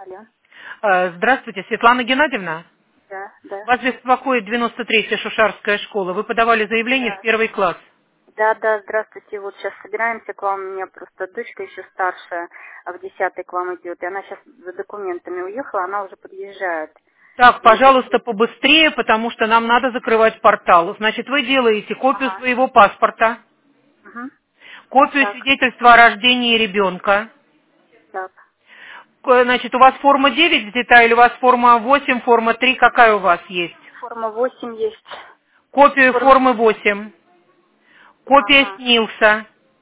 Алло. Здравствуйте, Светлана Геннадьевна. Да, да. Вас беспокоит 93-я Шушарская школа. Вы подавали заявление в Да. первый класс. Да, да, здравствуйте. Вот сейчас собираемся к вам. У меня просто дочка еще старшая, в 10 к вам идет. И она сейчас за документами уехала, она уже подъезжает. Так, И пожалуйста, побыстрее, потому что нам надо закрывать портал. Значит, вы делаете копию Ага. своего паспорта, Угу. копию Так, свидетельства о рождении ребенка. так. Значит, у вас форма 9 взята или у вас форма 8, форма 3, какая у вас есть? Форма 8 есть. Копию Форма... формы 8, копия Ага. СНИЛСа.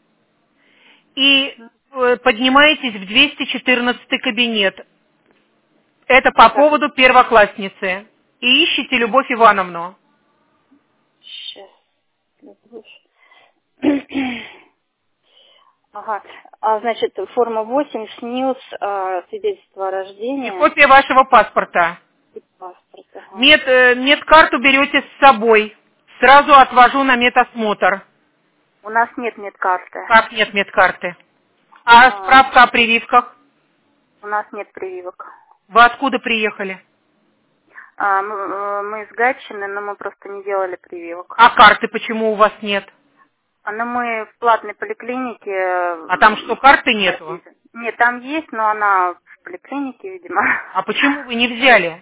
И поднимаетесь в 214 кабинет. Это по Так, поводу первоклассницы. И ищите Любовь Ивановну. сейчас. Ага. Значит, форма 8, СНИЛС, свидетельство о И рождении копия вашего паспорта. и паспорт. Ага. Медкарту берете с собой. Сразу отвожу на медосмотр. У нас нет медкарты. Как нет медкарты? А А, справка о прививках? у нас нет прививок. Вы откуда приехали? Мы из Гатчины, но мы просто не делали прививок. А карты почему у вас нет? Но мы в платной поликлинике А там что, карты нету? ходили. Нет, там есть, но она в поликлинике, видимо. А почему вы не взяли?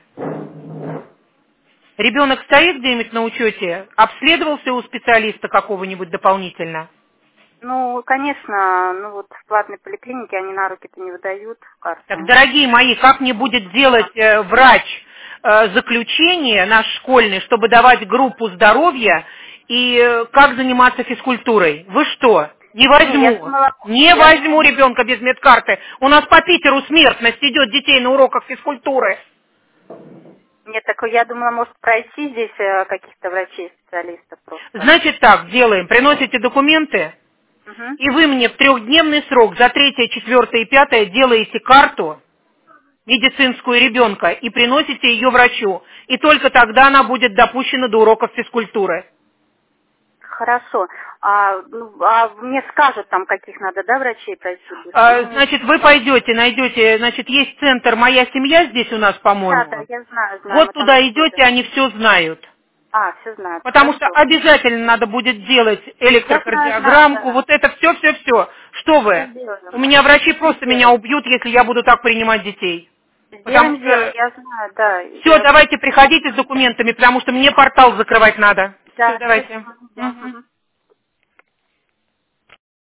Ребенок стоит где-нибудь на учете? Обследовался у специалиста какого-нибудь дополнительно? Ну, конечно, ну вот в платной поликлинике они на руки-то не выдают карты. Так, дорогие мои, как мне будет делать врач заключение наш школьный, чтобы давать группу здоровья и как заниматься физкультурой? Вы что? Не Не, я возьму. думала, Не я возьму думала, ребенка без медкарты. У нас по Питеру смертность идет детей на уроках физкультуры. нет, так я думала, может пройти здесь каких-то врачей-специалистов просто. Значит так, делаем. Приносите документы, Угу. и вы мне в трехдневный срок за 3, 4 и 5 делаете карту медицинскую ребенка и приносите ее врачу. И только тогда она будет допущена до уроков физкультуры. Хорошо. А мне скажут там, каких надо, да, врачей пройти будет? Или нет? Значит, вы пойдете, найдете, значит, есть центр «Моя семья» здесь у нас, Да, да, по-моему. я знаю, Вот мы там туда 2 года. идете, они все знают. Все знают, Потому что хорошо. обязательно надо будет делать Я знаю, электрокардиограммку, да. вот это все. Что Все вы? У сделаем. меня врачи Все просто меня сделаем. убьют, если я буду так принимать детей. Потому Сделаем, что я знаю, да. все, давайте приходите с документами, потому что мне портал закрывать надо. Все, Да, давайте. спасибо, да. Мгм. Мгм.